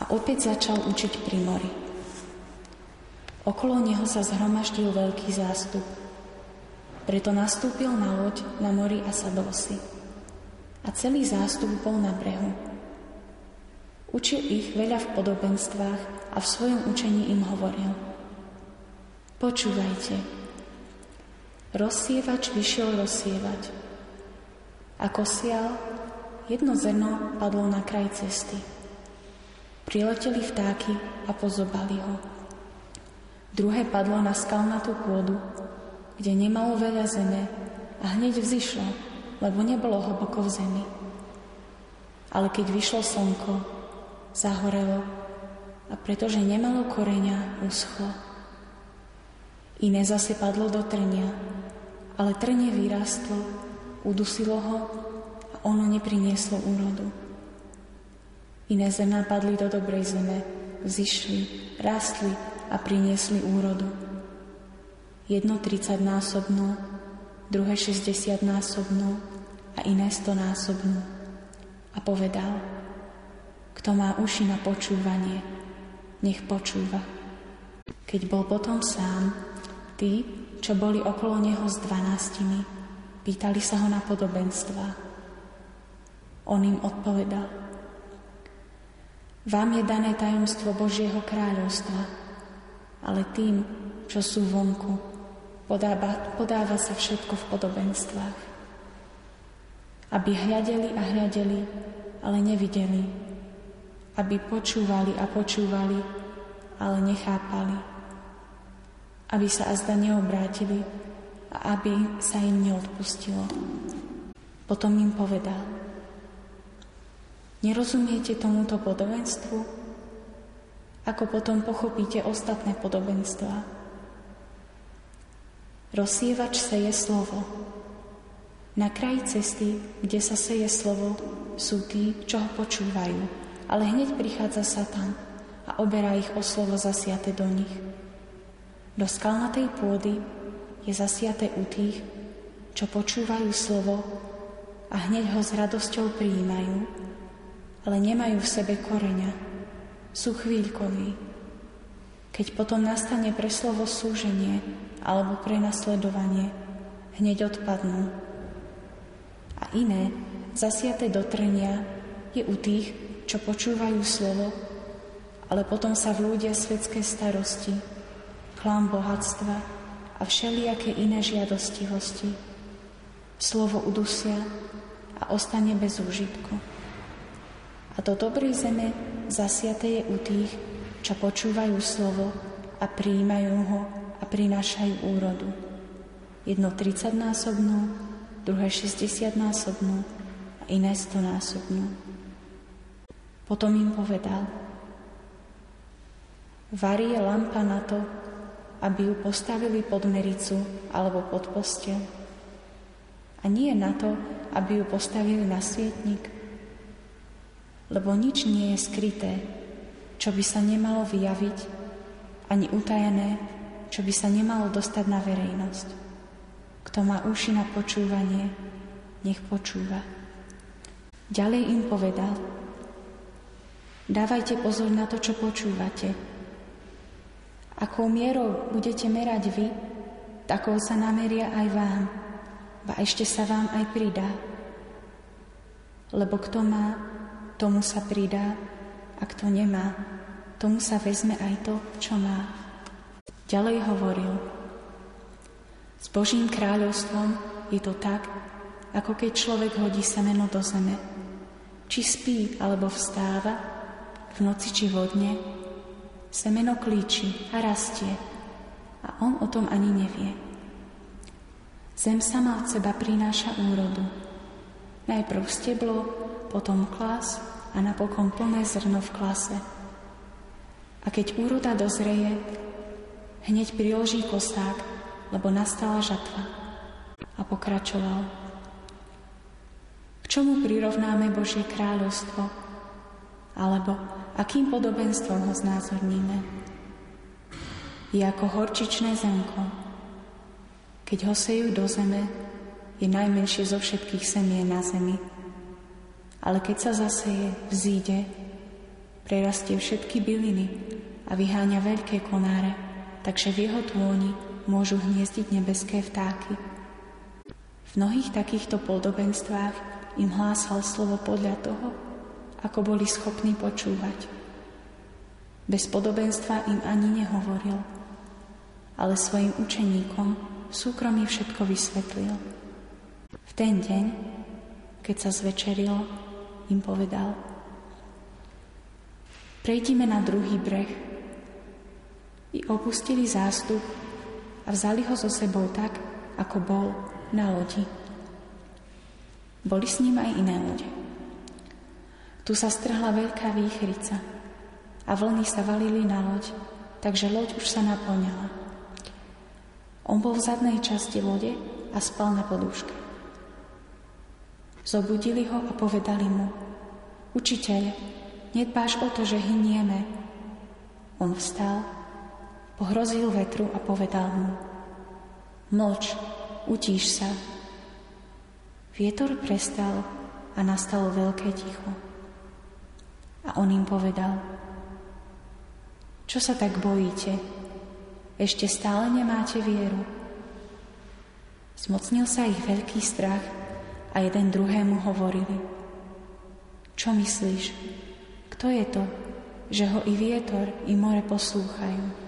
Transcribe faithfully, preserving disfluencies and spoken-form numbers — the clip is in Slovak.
a opäť začal učiť pri mori. Okolo neho sa zhromaždil veľký zástup. Preto nastúpil na loď na mori a sadol si. A celý zástup bol na brehu. Učil ich veľa v podobenstvách a v svojom učení im hovoril: Počúvajte, rozsievač vyšiel rozsievať. Ako sial, jedno zrno padlo na kraj cesty. Prileteli vtáky a pozobali ho. Druhé padlo na skalnatú pôdu, kde nemalo veľa zeme a hneď vzišlo, lebo nebolo hlboko v zemi. Ale keď vyšlo slnko, zahorelo a pretože nemalo koreňa, uschlo. Iné zase padlo do trnia, ale trnie vyrástlo, udusilo ho a ono neprinieslo úrodu. Iné zrná padli do dobrej zeme, vzišli, rástli a priniesli úrodu. Jedno tridsaťnásobnú, druhé šesťdesiatnásobnú a iné stonásobnú. A povedal: Kto má uši na počúvanie, nech počúva. Keď bol potom sám, tí, čo boli okolo neho s dvanástimi, pýtali sa ho na podobenstvá. On im odpovedal: Vám je dané tajomstvo Božieho kráľovstva, ale tým, čo sú vonku, podáva, podáva sa všetko v podobenstvách. Aby hľadeli a hľadeli, ale nevideli. Aby počúvali a počúvali, ale nechápali. Aby sa azda neobrátili a aby sa im neodpustilo. Potom im povedal: Nerozumiete tomuto podobenstvu? Ako potom pochopíte ostatné podobenstvá? Rozsievač seje slovo. Na kraji cesty, kde sa seje slovo, sú tí, čo ho počúvajú, ale hneď prichádza Satan a oberá ich o slovo zasiate do nich. Do skalnatej pôdy je zasiate u tých, čo počúvajú slovo a hneď ho s radosťou prijímajú, ale nemajú v sebe koreňa, sú chvíľkoví. Keď potom nastane pre slovo súženie alebo pre nasledovanie, hneď odpadnú. A iné, zasiate do trnia, je u tých, čo počúvajú slovo, ale potom sa vlúdia svetské starosti, chlám bohatstva a všelijaké iné žiadostivosti. Slovo udusia a ostane bez úžitku. A do dobrej zeme zasiate je u tých, čo počúvajú slovo a prijímajú ho a prinášajú úrodu. Jedno tridsaťnásobnú, druhé šesťdesiatnásobnú a iné stonásobnú. Potom im povedal: Varí je lampa na to, aby ju postavili pod mericu alebo pod posteľ. A nie na to, aby ju postavili na svietnik. Lebo nič nie je skryté, čo by sa nemalo vyjaviť, ani utajené, čo by sa nemalo dostať na verejnosť. Kto má uši na počúvanie, nech počúva. Ďalej im povedal: Dávajte pozor na to, čo počúvate. Akou mierou budete merať vy, takou sa nameria aj vám, ba ešte sa vám aj pridá. Lebo kto má, tomu sa pridá, a kto nemá, tomu sa vezme aj to, čo má. Ďalej hovoril: S Božím kráľovstvom je to tak, ako keď človek hodí semeno do zeme. Či spí, alebo vstáva, v noci či vodne, semeno klíči a rastie, a on o tom ani nevie. Zem sama od seba prináša úrodu. Najprv steblo, potom klas a napokon plné zrno v klase. A keď úroda dozreje, hneď priloží kosák, lebo nastala žatva. A pokračoval: K čomu prirovnáme Božie kráľovstvo? Alebo akým podobenstvom ho znázorníme? Je ako horčičné zrnko. Keď ho sejú do zeme, je najmenšie zo všetkých semien na zemi. Ale keď sa zaseje, vzíde, Prerastie všetky byliny a vyháňa veľké konáre, takže v jeho tôni môžu hniezdiť nebeské vtáky. V mnohých takýchto podobenstvách im hlásal slovo podľa toho, ako boli schopní počúvať. Bez podobenstva im ani nehovoril, ale svojim učeníkom v súkromí všetko vysvetlil. V ten deň, keď sa zvečerilo, im povedal: Prejdime na druhý breh. I opustili zástup a vzali ho so sebou tak, ako bol na lodi. Boli s ním aj iné lode. Tu sa strhla veľká výchrica a vlny sa valili na loď, takže loď už sa naplňala. On bol v zadnej časti lode a spal na podúške. Zobudili ho a povedali mu: Učiteľ, nedbáš o to, že hynieme. On vstal, pohrozil vetru a povedal mu: Mlč, utíš sa. Vietor prestal a nastalo veľké ticho. A on im povedal: Čo sa tak bojíte? Ešte stále nemáte vieru? Zmocnil sa ich veľký strach a jeden druhému hovorili: Čo myslíš? Kto je to, že ho i vietor, i more poslúchajú?